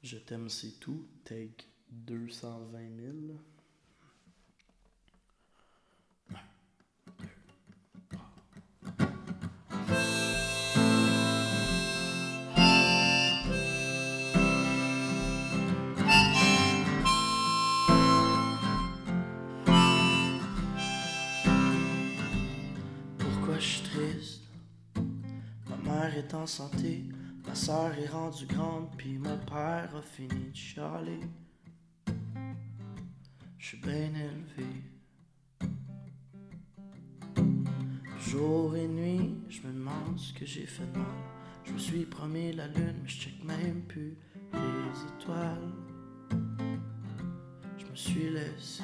Je t'aime, c'est tout. Take 220 000. Pourquoi je suis triste? Ma mère est en santé, ma soeur est rendue grande, puis mon père a fini de chialer. Je suis bien élevé. Jour et nuit, je me demande ce que j'ai fait de mal. Je me suis promis la lune, mais je check même plus les étoiles. Je me suis laissé.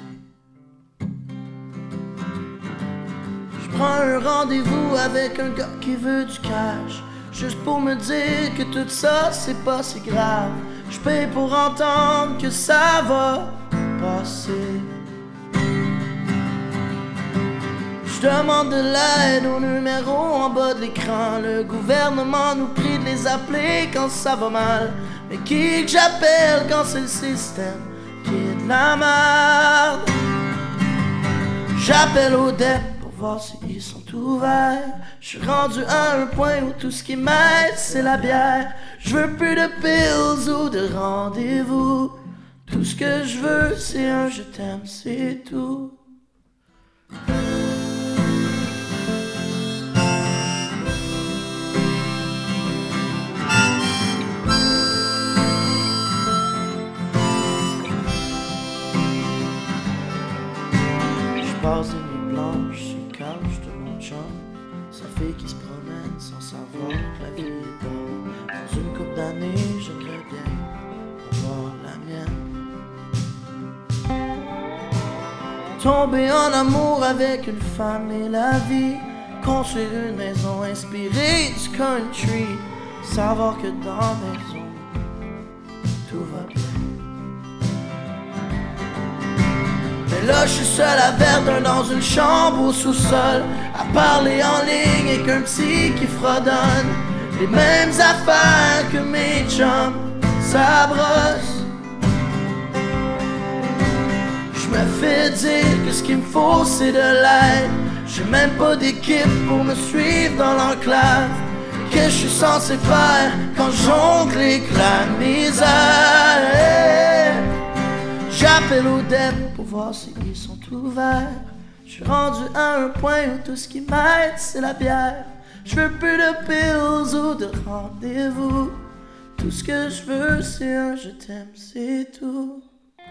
Je prends un rendez-vous avec un gars qui veut du cash, juste pour me dire que tout ça c'est pas si grave. Je paye pour entendre que ça va passer. Je demande de l'aide au numéro en bas de l'écran. Le gouvernement nous prie de les appeler quand ça va mal. Mais qui que j'appelle quand c'est le système qui est de la merde? J'appelle au DEP pour voir s'ils sont ouverts. Je suis rendu à un point où tout ce qui m'aide c'est la bière. Je veux plus de pills ou de rendez-vous. Tout ce que je veux c'est un je t'aime, c'est tout. Je passe des nuits blanches sur le couch de mon chum. Sa fille qui se promène sans savoir que la vie est bonne. Dans une couple d'années, j'aimerais bien avoir la mienne. Tomber en amour avec une femme et la vie. Construire une maison inspirée du country. Savoir que dans la maison, tout va bien. Mais là je suis seul à Verdun dans une chambre au sous-sol, à parler en ligne avec un petit qui fredonne les mêmes affaires que mes chums, ça brosse. Je me fais dire que ce qu'il me faut c'est de l'aide. J'ai même pas d'équipe pour me suivre dans l'enclave. Que je suis censé faire quand je jongle avec la misère? J'appelle au DEP pour voir s'ils sont ouverts. Je suis rendu à un point où tout ce qui m'aide c'est la bière. Je veux plus de pills ou de rendez-vous. Tout ce que je veux c'est un je t'aime, c'est tout.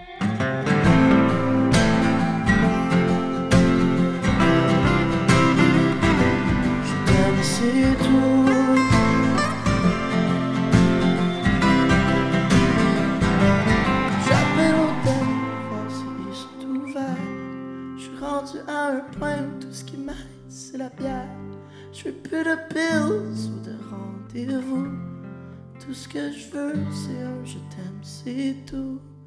Je t'aime, c'est tout. Rendu à un point où tout ce qui m'aide c'est la bière. Je veux plus de pills ou de rendez-vous. Tout ce que je veux c'est un je t'aime, c'est tout.